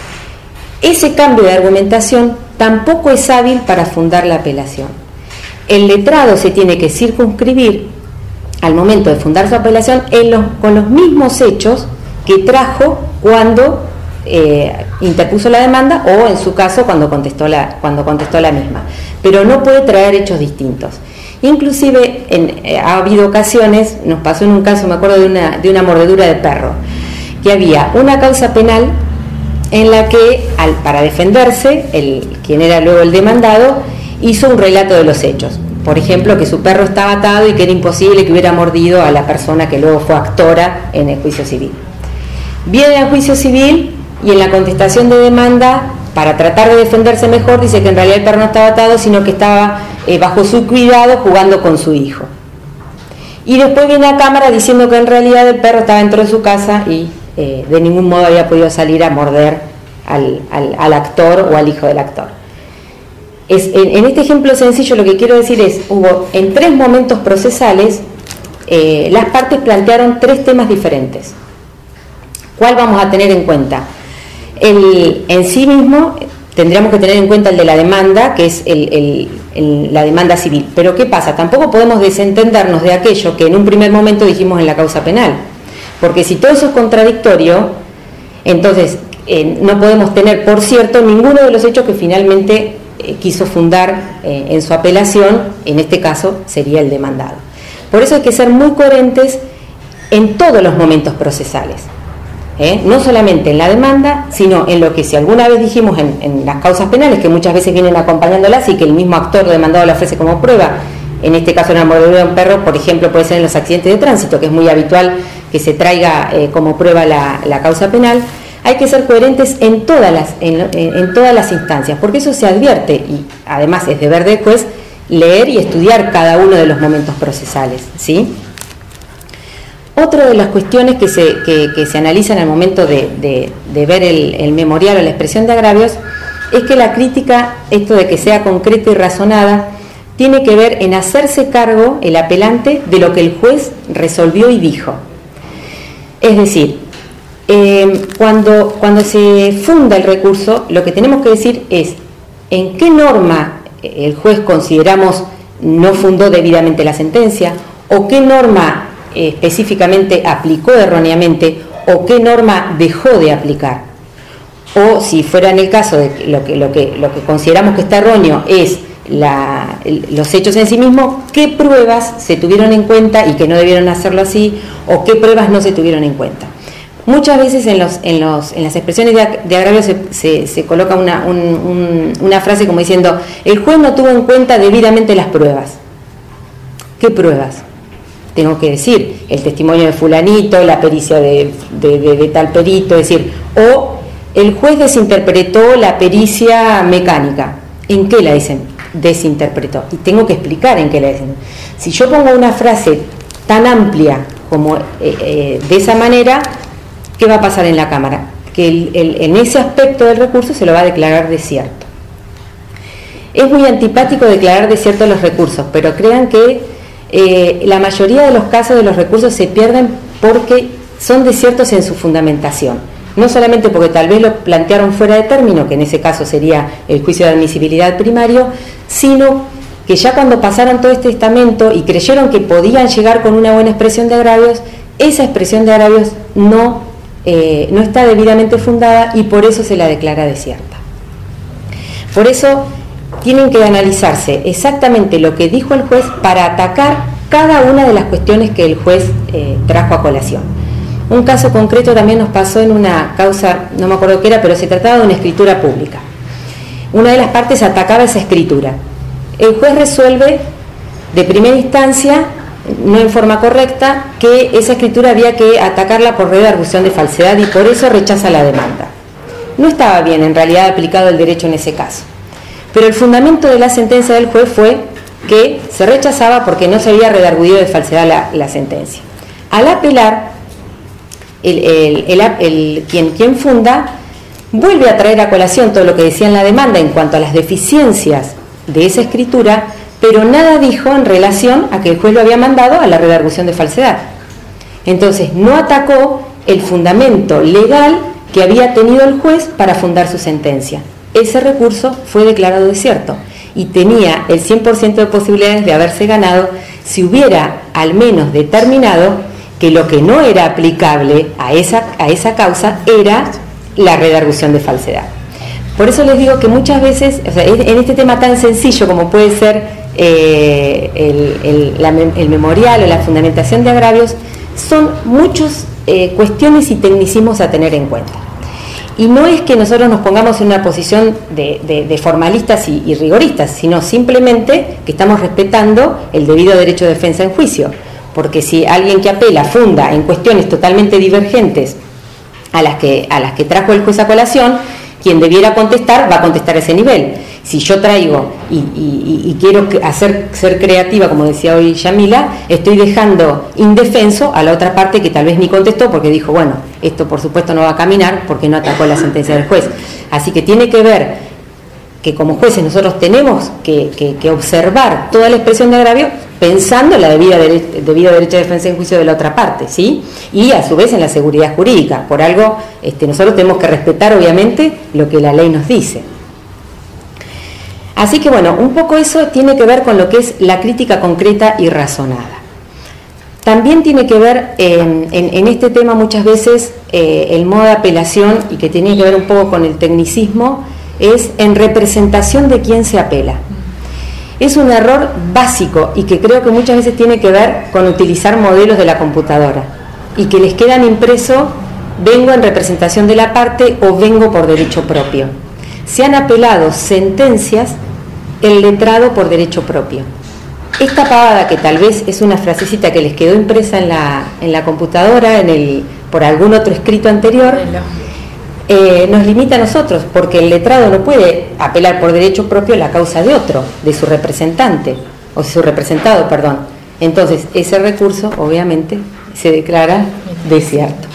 Ese cambio de argumentación tampoco es hábil para fundar la apelación. El letrado se tiene que circunscribir al momento de fundar su apelación en los, con los mismos hechos que trajo cuando eh, interpuso la demanda o en su caso cuando contestó la, cuando contestó la misma, pero no puede traer hechos distintos. Inclusive en, eh, ha habido ocasiones, nos pasó en un caso, me acuerdo de una, de una mordedura de perro, que había una causa penal en la que al, para defenderse, el, quien era luego el demandado, hizo un relato de los hechos. Por ejemplo, que su perro estaba atado y que era imposible que hubiera mordido a la persona que luego fue actora en el juicio civil. Viene al juicio civil y en la contestación de demanda, para tratar de defenderse mejor, dice que en realidad el perro no estaba atado, sino que estaba eh, bajo su cuidado jugando con su hijo. Y después viene a cámara diciendo que en realidad el perro estaba dentro de su casa y eh, de ningún modo había podido salir a morder al, al, al actor o al hijo del actor. Es, en, en este ejemplo sencillo lo que quiero decir es, hubo en tres momentos procesales, eh, las partes plantearon tres temas diferentes. ¿Cuál vamos a tener en cuenta? El, en sí mismo tendríamos que tener en cuenta el de la demanda, que es el, el, el, la demanda civil. Pero ¿qué pasa? Tampoco podemos desentendernos de aquello que en un primer momento dijimos en la causa penal. Porque si todo eso es contradictorio, entonces eh, no podemos tener, por cierto, ninguno de los hechos que finalmente eh, quiso fundar eh, en su apelación, en este caso sería el demandado. Por eso hay que ser muy coherentes en todos los momentos procesales. ¿Eh? No solamente en la demanda, sino en lo que si alguna vez dijimos en, en las causas penales, que muchas veces vienen acompañándolas y que el mismo actor demandado la ofrece como prueba. En este caso, en la mordedura de un perro, por ejemplo, puede ser en los accidentes de tránsito, que es muy habitual que se traiga eh, como prueba la, la causa penal. Hay que ser coherentes en todas las, en, en, en todas las instancias, porque eso se advierte y además es deber del juez leer y estudiar cada uno de los momentos procesales, ¿sí? Otra de las cuestiones que se, que, que se analizan al momento de, de, de ver el, el memorial o la expresión de agravios es que la crítica, esto de que sea concreta y razonada, tiene que ver en hacerse cargo el apelante de lo que el juez resolvió y dijo. Es decir, eh, cuando, cuando se funda el recurso, lo que tenemos que decir es en qué norma el juez consideramos no fundó debidamente la sentencia, o qué norma específicamente aplicó erróneamente o qué norma dejó de aplicar, o si fuera en el caso de que lo que, lo que, lo que consideramos que está erróneo es la, los hechos en sí mismos, qué pruebas se tuvieron en cuenta y que no debieron hacerlo así, o qué pruebas no se tuvieron en cuenta. Muchas veces en, los, en, los, en las expresiones de, de agravio se, se, se coloca una, un, un, una frase como diciendo el juez no tuvo en cuenta debidamente las pruebas. ¿Qué pruebas? Tengo que decir, el testimonio de fulanito, la pericia de, de, de, de tal perito, es decir, o el juez desinterpretó la pericia mecánica. ¿En qué la dicen? Desinterpretó. Y tengo que explicar en qué la dicen. Si yo pongo una frase tan amplia como eh, eh, de esa manera, ¿qué va a pasar en la Cámara? Que el, el, en ese aspecto del recurso se lo va a declarar desierto. Es muy antipático declarar desierto los recursos, pero crean que Eh, la mayoría de los casos de los recursos se pierden porque son desiertos en su fundamentación. No solamente porque tal vez lo plantearon fuera de término, que en ese caso sería el juicio de admisibilidad primario, sino que ya cuando pasaron todo este estamento y creyeron que podían llegar con una buena expresión de agravios, esa expresión de agravios no, eh, no está debidamente fundada y por eso se la declara desierta. Por eso tienen que analizarse exactamente lo que dijo el juez para atacar cada una de las cuestiones que el juez eh, trajo a colación. Un caso concreto también nos pasó en una causa, no me acuerdo qué era, pero se trataba de una escritura pública. una de las partes atacaba esa escritura. El juez resuelve de primera instancia, no en forma correcta, que esa escritura había que atacarla por redargución de falsedad y por eso rechaza la demanda. No estaba bien en realidad aplicado el derecho en ese caso, pero el fundamento de la sentencia del juez fue que se rechazaba porque no se había redarguido de falsedad la, la sentencia. Al apelar, el, el, el, el, quien, quien funda vuelve a traer a colación todo lo que decía en la demanda en cuanto a las deficiencias de esa escritura, pero nada dijo en relación a que el juez lo había mandado a la redargución de falsedad. Entonces no atacó el fundamento legal que había tenido el juez para fundar su sentencia. Ese recurso fue declarado desierto y tenía el cien por ciento de posibilidades de haberse ganado si hubiera al menos determinado que lo que no era aplicable a esa, a esa causa era la redargución de falsedad. Por eso les digo que muchas veces, o sea, en este tema tan sencillo como puede ser eh, el, el, la, el memorial o la fundamentación de agravios, son muchas eh, cuestiones y tecnicismos a tener en cuenta. Y no es que nosotros nos pongamos en una posición de, de, de formalistas y, y rigoristas, sino simplemente que estamos respetando el debido derecho de defensa en juicio. Porque si alguien que apela funda en cuestiones totalmente divergentes a las que, a las que trajo el juez a colación, quien debiera contestar va a contestar a ese nivel. Si yo traigo y, y, y quiero hacer, ser creativa, como decía hoy Yamila, estoy dejando indefenso a la otra parte que tal vez ni contestó porque dijo, bueno, esto por supuesto no va a caminar porque no atacó la sentencia del juez. Así que tiene que ver que como jueces nosotros tenemos que, que, que observar toda la expresión de agravio pensando en la debida dere, debido derecho de defensa en juicio de la otra parte, ¿sí? Y a su vez en la seguridad jurídica. Por algo este, nosotros tenemos que respetar obviamente lo que la ley nos dice. Así que bueno, un poco eso tiene que ver con lo que es la crítica concreta y razonada. También tiene que ver eh, en, en este tema muchas veces eh, el modo de apelación, y que tiene que ver un poco con el tecnicismo, es en representación de quién se apela. Es un error básico y que creo que muchas veces tiene que ver con utilizar modelos de la computadora y que les quedan impreso, vengo en representación de la parte o vengo por derecho propio. Se han apelado sentencias el letrado por derecho propio. Esta pavada, que tal vez es una frasecita que les quedó impresa en la, en la computadora, en el, por algún otro escrito anterior, eh, nos limita a nosotros, porque el letrado no puede apelar por derecho propio a la causa de otro, de su representante, o su representado, perdón. Entonces, ese recurso, obviamente, se declara desierto.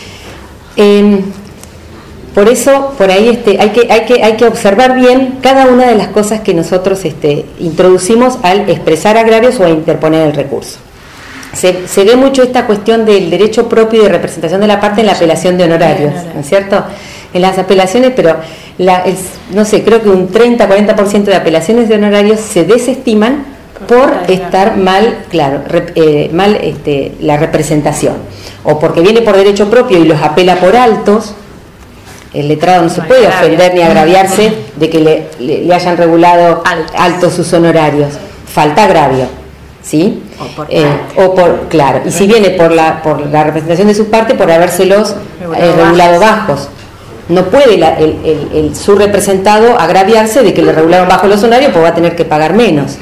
Eh, Por eso, por ahí este, hay, que, hay, que, hay que observar bien cada una de las cosas que nosotros este, introducimos al expresar agravios o a interponer el recurso. Se, se ve mucho esta cuestión del derecho propio y de representación de la parte en la apelación de honorarios, ¿no es cierto? En las apelaciones, pero la, el, no sé, creo que un treinta a cuarenta por ciento de apelaciones de honorarios se desestiman por estar mal, claro, rep, eh, mal este, la representación, o porque viene por derecho propio y los apela por altos. El letrado no se puede ofender ni agraviarse de que le, le, le hayan regulado altos sus honorarios. Falta agravio, ¿sí? O por, eh, o por claro. Y si viene por la por la representación de su parte, por habérselos eh, regulado bajos. No puede la, el, el, el, su representado agraviarse de que le regularon bajo los honorarios, pues va a tener que pagar menos.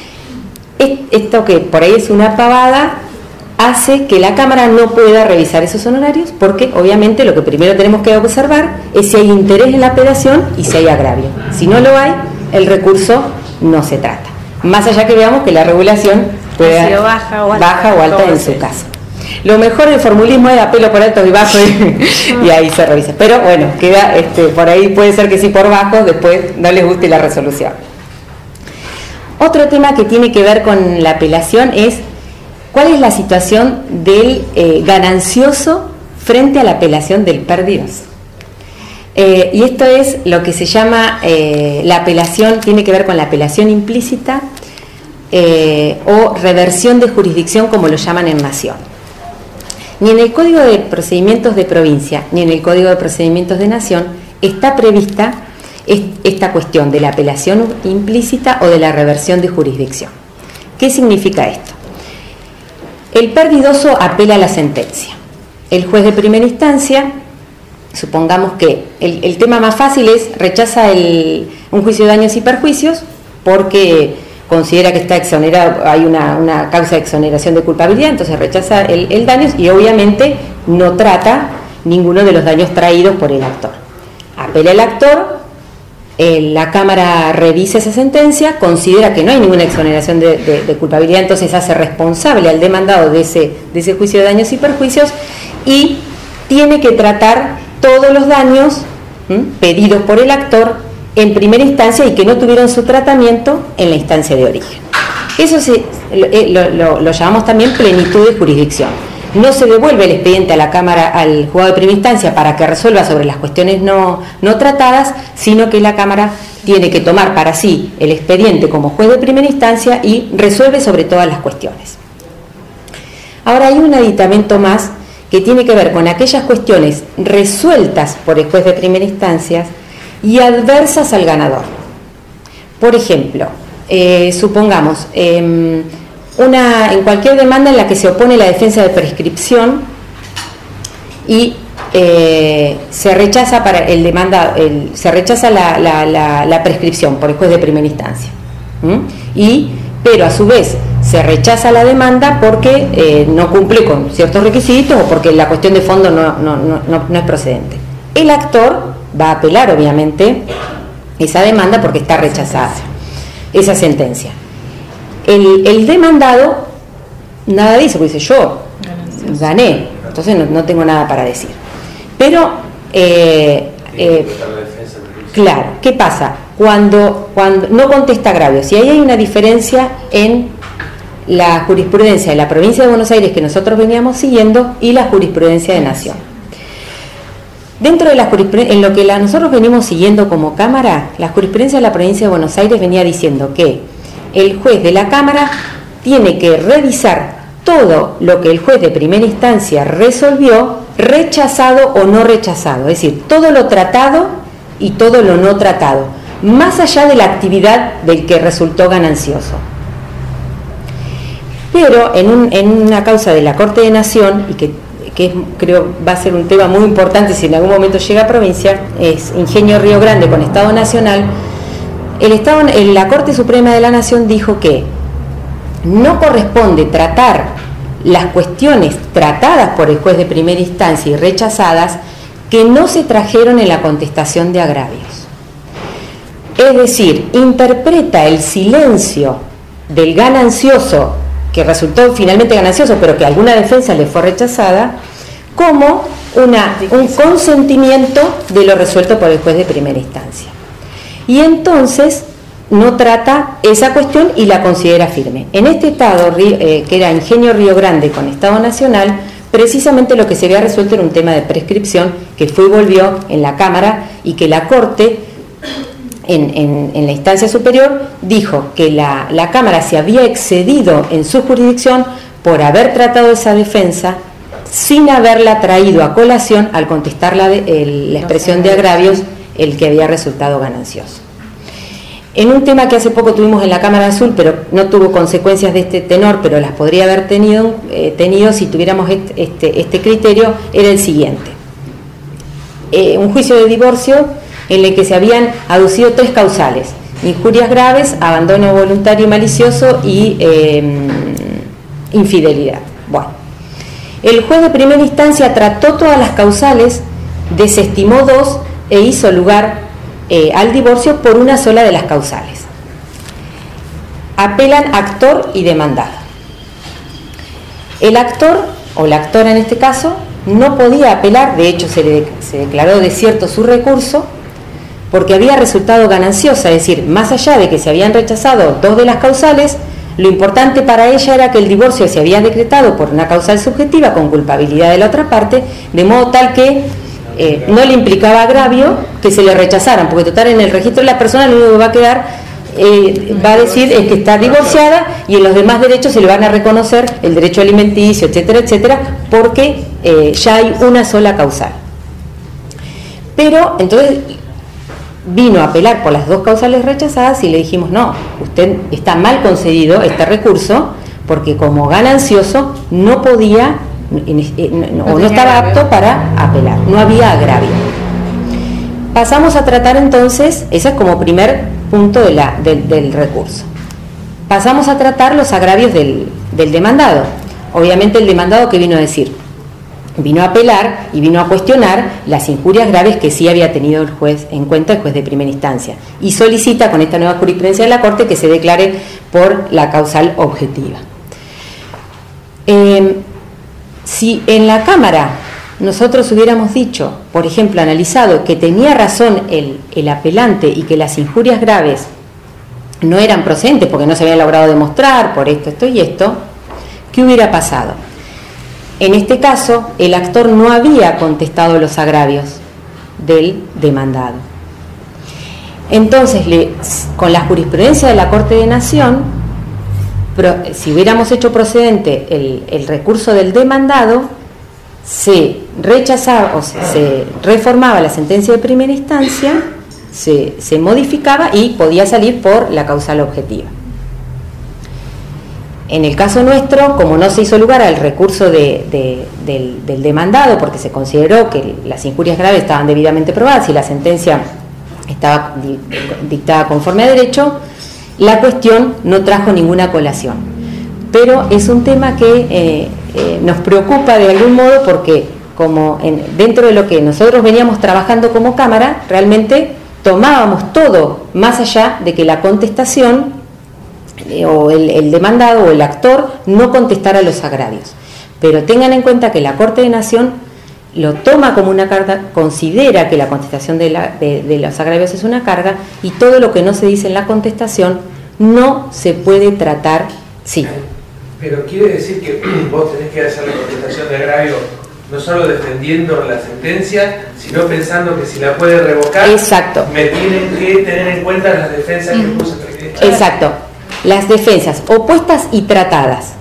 Esto que por ahí es una pavada, hace que la Cámara no pueda revisar esos honorarios, porque obviamente lo que primero tenemos que observar es si hay interés en la apelación y si hay agravio. Si no lo hay, el recurso no se trata. Más allá que veamos que la regulación puede ser baja o alta, baja o alta en su caso. Lo mejor del formulismo es apelo por altos y bajos y, y ahí se revisa. Pero bueno, queda este, por ahí puede ser que sí por bajos, después no les guste la resolución. Otro tema que tiene que ver con la apelación es ¿cuál es la situación del eh, ganancioso frente a la apelación del perdidoso? Eh, y esto es lo que se llama eh, la apelación, tiene que ver con la apelación implícita eh, o reversión de jurisdicción, como lo llaman en Nación. Ni en el Código de Procedimientos de Provincia ni en el Código de Procedimientos de Nación está prevista esta cuestión de la apelación implícita o de la reversión de jurisdicción. ¿Qué significa esto? El perdidoso apela a la sentencia. El juez de primera instancia supongamos que el, el tema más fácil es rechaza el, un juicio de daños y perjuicios porque considera que está exonerado, hay una, una causa de exoneración de culpabilidad, entonces rechaza el, el daño y obviamente no trata ninguno de los daños traídos por el actor. Apela el actor, eh, la Cámara revisa esa sentencia, considera que no hay ninguna exoneración de, de, de culpabilidad, entonces hace responsable al demandado de ese, de ese juicio de daños y perjuicios y tiene que tratar todos los daños ¿m? pedidos por el actor en primera instancia y que no tuvieron su tratamiento en la instancia de origen. Eso se, lo, lo, lo llamamos también plenitud de jurisdicción. No se devuelve el expediente a la Cámara, al juzgado de primera instancia para que resuelva sobre las cuestiones no, no tratadas, sino que la Cámara tiene que tomar para sí el expediente como juez de primera instancia y resuelve sobre todas las cuestiones. Ahora hay un aditamento más que tiene que ver con aquellas cuestiones resueltas por el juez de primera instancia y adversas al ganador. Por ejemplo, eh, supongamos, eh, una, en cualquier demanda en la que se opone la defensa de prescripción y eh, se rechaza para el demanda, el, se rechaza la, la, la, la prescripción por el juez de primera instancia. ¿Mm? Y, pero a su vez se rechaza la demanda porque eh, no cumple con ciertos requisitos o porque la cuestión de fondo no, no, no, no, no es procedente. El actor va a apelar obviamente esa demanda porque está rechazada esa sentencia. El, el demandado nada dice, porque dice yo gané, entonces no, no tengo nada para decir. Pero eh, eh, claro, ¿qué pasa? Cuando, cuando no contesta agravios, y ahí hay una diferencia en la jurisprudencia de la provincia de Buenos Aires que nosotros veníamos siguiendo y la jurisprudencia de Nación. Dentro de la jurisprudencia, en lo que la, nosotros venimos siguiendo como Cámara, la jurisprudencia de la provincia de Buenos Aires venía diciendo que el juez de la Cámara tiene que revisar todo lo que el juez de primera instancia resolvió, rechazado o no rechazado, es decir, todo lo tratado y todo lo no tratado, más allá de la actividad del que resultó ganancioso. Pero en, un, en una causa de la Corte de Nación, y que que es, creo va a ser un tema muy importante si en algún momento llega a provincia, es Ingenio Río Grande con Estado Nacional, el Estado, la Corte Suprema de la Nación dijo que no corresponde tratar las cuestiones tratadas por el juez de primera instancia y rechazadas que no se trajeron en la contestación de agravios. Es decir, interpreta el silencio del ganancioso que resultó finalmente ganancioso, pero que alguna defensa le fue rechazada, como una, un consentimiento de lo resuelto por el juez de primera instancia. Y entonces no trata esa cuestión y la considera firme. En este estado, eh, que era Ingenio Río Grande con Estado Nacional, precisamente lo que se había resuelto era un tema de prescripción que fue y volvió en la Cámara y que la Corte En, en, en la instancia superior dijo que la, la Cámara se había excedido en su jurisdicción por haber tratado esa defensa sin haberla traído a colación al contestar la, de, el, la expresión de agravios el que había resultado ganancioso. En un tema que hace poco tuvimos en la Cámara Azul, pero no tuvo consecuencias de este tenor, pero las podría haber tenido, eh, tenido si tuviéramos este, este, este criterio, era el siguiente. Eh, un juicio de divorcio en el que se habían aducido tres causales: injurias graves, abandono voluntario y malicioso y eh, infidelidad. Bueno, el juez de primera instancia trató todas las causales, desestimó dos e hizo lugar eh, al divorcio por una sola de las causales. Apelan actor y demandado. El actor, o la actora en este caso, no podía apelar, de hecho se, le, se declaró desierto su recurso, porque había resultado gananciosa, es decir, más allá de que se habían rechazado dos de las causales, lo importante para ella era que el divorcio se había decretado por una causal subjetiva con culpabilidad de la otra parte, de modo tal que eh, no le implicaba agravio que se le rechazaran, porque total en el registro de la persona lo único que va a quedar, eh, va a decir es que está divorciada y en los demás derechos se le van a reconocer el derecho alimenticio, etcétera, etcétera, porque eh, ya hay una sola causal. Pero entonces vino a apelar por las dos causales rechazadas y le dijimos, no, usted está mal concedido este recurso porque como ganancioso no podía o no estaba apto para apelar, no había agravio. Pasamos a tratar entonces, ese es como primer punto de la, del, del recurso. Pasamos a tratar los agravios del, del demandado. Obviamente el demandado, ¿qué vino a decir? Vino a apelar y vino a cuestionar las injurias graves que sí había tenido el juez en cuenta, el juez de primera instancia, y solicita con esta nueva jurisprudencia de la Corte que se declare por la causal objetiva. Eh, si en la Cámara nosotros hubiéramos dicho, por ejemplo, analizado que tenía razón el, el apelante y que las injurias graves no eran procedentes porque no se había logrado demostrar por esto, esto y esto, ¿qué hubiera pasado? En este caso, el actor no había contestado los agravios del demandado. Entonces, le, con la jurisprudencia de la Corte de Nación, pro, si hubiéramos hecho procedente el, el recurso del demandado, se rechazaba o se, se reformaba la sentencia de primera instancia, se, se modificaba y podía salir por la causal objetiva. En el caso nuestro, como no se hizo lugar al recurso de, de, del, del demandado, porque se consideró que las injurias graves estaban debidamente probadas y la sentencia estaba dictada conforme a derecho, la cuestión no trajo ninguna colación. Pero es un tema que eh, eh, nos preocupa de algún modo porque, como en, dentro de lo que nosotros veníamos trabajando como Cámara, realmente tomábamos todo más allá de que la contestación o el, el demandado o el actor no contestara los agravios. Pero tengan en cuenta que la Corte de Nación lo toma como una carga, considera que la contestación de, la, de, de los agravios es una carga y todo lo que no se dice en la contestación no se puede tratar, sí. Pero quiere decir que vos tenés que hacer la contestación de agravio no solo defendiendo la sentencia, sino pensando que si la puede revocar, exacto, me tienen que tener en cuenta las defensas que puse. Exacto. Las defensas opuestas y tratadas,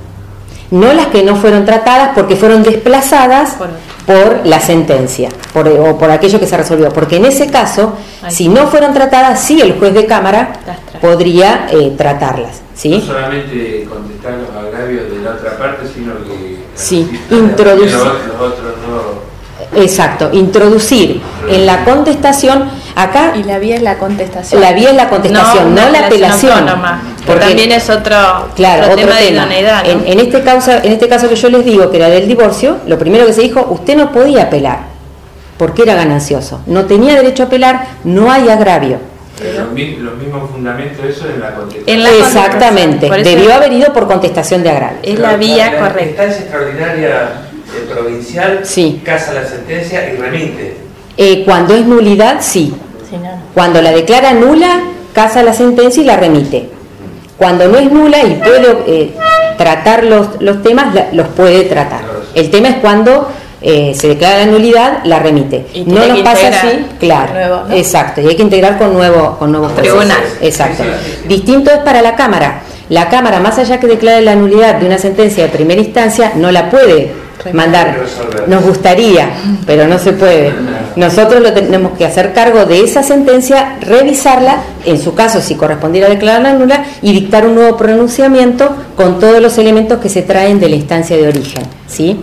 no las que no fueron tratadas porque fueron desplazadas por, por la sentencia por, o por aquello que se resolvió, porque en ese caso, Ay, si no fueron tratadas, sí el juez de Cámara podría eh, tratarlas, ¿sí? No solamente contestar los agravios de la otra parte, sino que sí, introducir los, los otros no. Exacto, introducir en la contestación acá. Y la vía es la contestación. La vía es la contestación, no, no la apelación. Porque también es otro, claro, otro, otro tema, tema de idoneidad, ¿no? En, en, este causa, en este caso que yo les digo, que era del divorcio, lo primero que se dijo, usted no podía apelar, porque era ganancioso. No tenía derecho a apelar, no hay agravio. Pero los, los mismos fundamentos, eso en la contestación. En la Exactamente, debió haber ido por contestación de agravio. Es la vía la, correcta. La instancia extraordinaria eh, provincial sí. casa la sentencia y remite. Eh, cuando es nulidad, sí. sí no. Cuando la declara nula, casa la sentencia y la remite. Cuando no es nula y puede eh, tratar los, los temas, la, los puede tratar. El tema es cuando eh, se declara la nulidad, la remite. No nos pasa así, claro. Nuevo, ¿no? Exacto, y hay que integrar con, nuevo, con nuevos tribunales. Exacto. Sí, sí, sí. Distinto es para la Cámara. La Cámara, más allá que declare la nulidad de una sentencia de primera instancia, no la puede mandar. Nos gustaría, pero no se puede. Nosotros lo tenemos que hacer cargo de esa sentencia, revisarla, en su caso si correspondiera a declararla nula, y dictar un nuevo pronunciamiento con todos los elementos que se traen de la instancia de origen, ¿sí?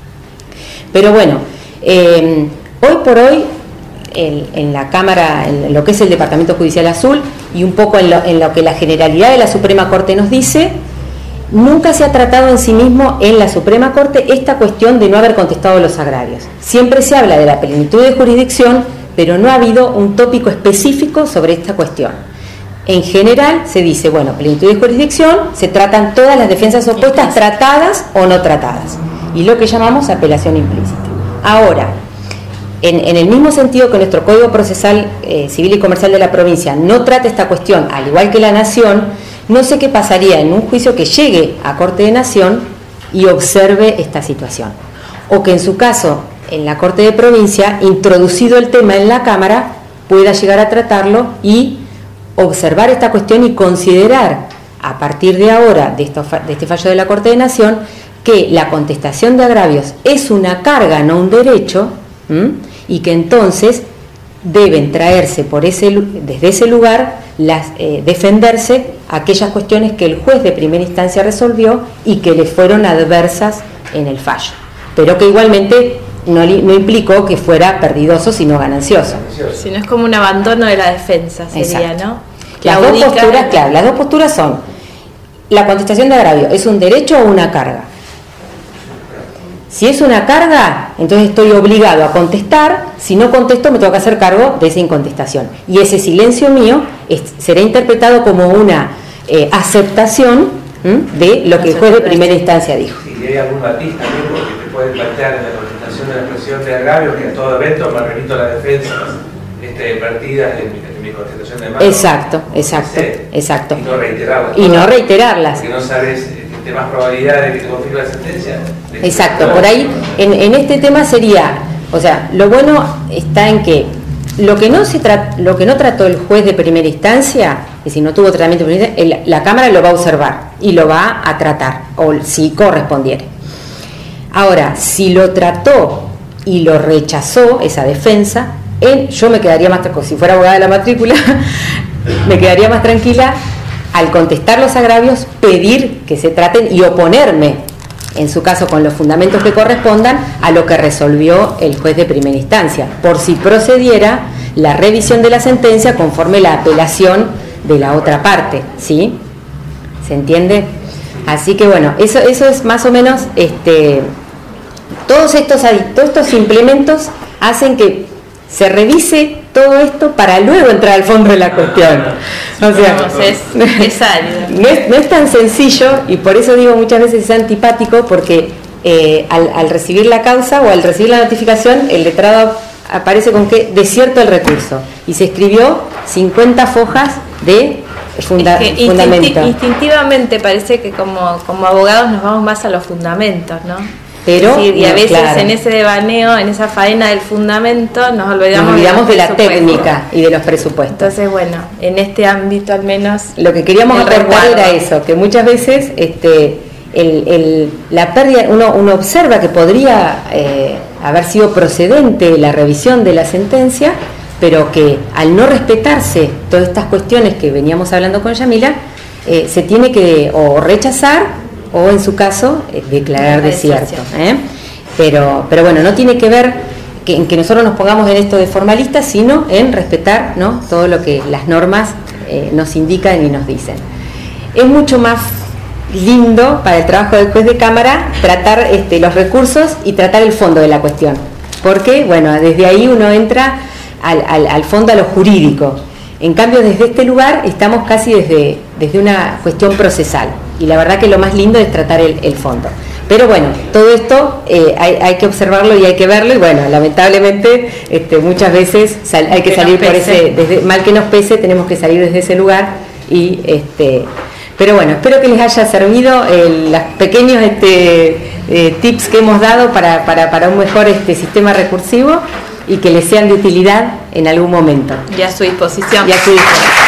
Pero bueno, eh, hoy por hoy en, en la Cámara, en lo que es el Departamento Judicial Azul y un poco en lo, en lo que la generalidad de la Suprema Corte nos dice, nunca se ha tratado en sí mismo en la Suprema Corte esta cuestión de no haber contestado los agravios. Siempre se habla de la plenitud de jurisdicción, pero no ha habido un tópico específico sobre esta cuestión. En general se dice, bueno, plenitud de jurisdicción, se tratan todas las defensas opuestas tratadas o no tratadas, y lo que llamamos apelación implícita. Ahora, en, en el mismo sentido que nuestro Código Procesal eh, Civil y Comercial de la provincia no trata esta cuestión, al igual que la Nación, no sé qué pasaría en un juicio que llegue a Corte de Nación y observe esta situación. O que en su caso, en la Corte de Provincia, introducido el tema en la Cámara, pueda llegar a tratarlo y observar esta cuestión y considerar, a partir de ahora, de, esto, de este fallo de la Corte de Nación, que la contestación de agravios es una carga, no un derecho, ¿m? Y que entonces deben traerse por ese, desde ese lugar, las, eh, defenderse aquellas cuestiones que el juez de primera instancia resolvió y que le fueron adversas en el fallo. pero que igualmente no, no implicó que fuera perdidoso, sino ganancioso. Si no es como un abandono de la defensa, sería, Exacto. ¿no? Las dos posturas, claro, las dos posturas son: la contestación de agravio, ¿es un derecho o una carga? Si es una carga, entonces estoy obligado a contestar. Si no contesto, me tengo que hacer cargo de esa incontestación. Y ese silencio mío es, será interpretado como una eh, aceptación ¿m? de lo que el juez de primera instancia dijo. Sí, y hay algún matiz también, porque te puede plantear en la contestación de la expresión de agravio que a todo evento me remito a la defensa este, vertidas en, en mi contestación de mano. Exacto, exacto, sé, exacto. Y no reiterarlas. Y no reiterarlas. Porque no sabes, de más probabilidad de que te confirme la sentencia. Exacto, por ahí, en, en este tema sería, o sea, lo bueno está en que lo que no se tra lo que no trató el juez de primera instancia, que si no tuvo tratamiento de primera instancia, el, la Cámara lo va a observar y lo va a tratar, o si correspondiere. Ahora, si lo trató y lo rechazó, esa defensa, él, yo me quedaría más tranquila, si fuera abogada de la matrícula, me quedaría más tranquila al contestar los agravios, pedir que se traten y oponerme, en su caso con los fundamentos que correspondan, a lo que resolvió el juez de primera instancia, por si procediera la revisión de la sentencia conforme la apelación de la otra parte, ¿sí? ¿Se entiende? Así que bueno, eso, eso es más o menos, este, todos estos, todos estos implementos hacen que se revise todo esto para luego entrar al fondo de la cuestión. O sea, es, es no, es, no es tan sencillo, y por eso digo muchas veces es antipático, porque eh, al, al recibir la causa o al recibir la notificación, el letrado aparece con que desierto el recurso, y se escribió cincuenta fojas de funda, es que fundamento. Instintivamente parece que como, como abogados nos vamos más a los fundamentos, ¿no? Pero, sí, y a no, veces claro. en ese devaneo, en esa faena del fundamento, nos olvidamos, nos olvidamos de, de la técnica y de los presupuestos. Entonces, bueno, en este ámbito al menos... Lo que queríamos aportar resguardo. era eso, que muchas veces este, el, el, la pérdida, uno, uno observa que podría eh, haber sido procedente la revisión de la sentencia, pero que al no respetarse todas estas cuestiones que veníamos hablando con Yamila, eh, se tiene que o rechazar o en su caso eh, declarar desierto, ¿eh? pero, pero bueno, no tiene que ver que, en que nosotros nos pongamos en esto de formalistas, sino en respetar, ¿no?, todo lo que las normas eh, nos indican y nos dicen. Es mucho más lindo para el trabajo del juez de cámara tratar este, los recursos y tratar el fondo de la cuestión, porque bueno, desde ahí uno entra al, al, al fondo, a lo jurídico. En cambio, desde este lugar estamos casi desde, desde una cuestión procesal, y la verdad que lo más lindo es tratar el, el fondo. Pero bueno, todo esto eh, hay, hay que observarlo y hay que verlo, y bueno, lamentablemente este, muchas veces sal, hay que, que salir por ese, desde, mal que nos pese, tenemos que salir desde ese lugar. Y este, pero bueno, espero que les haya servido el, los pequeños este, eh, tips que hemos dado para, para, para un mejor este, sistema recursivo, y que les sean de utilidad en algún momento. Y a su disposición. Y a su disposición.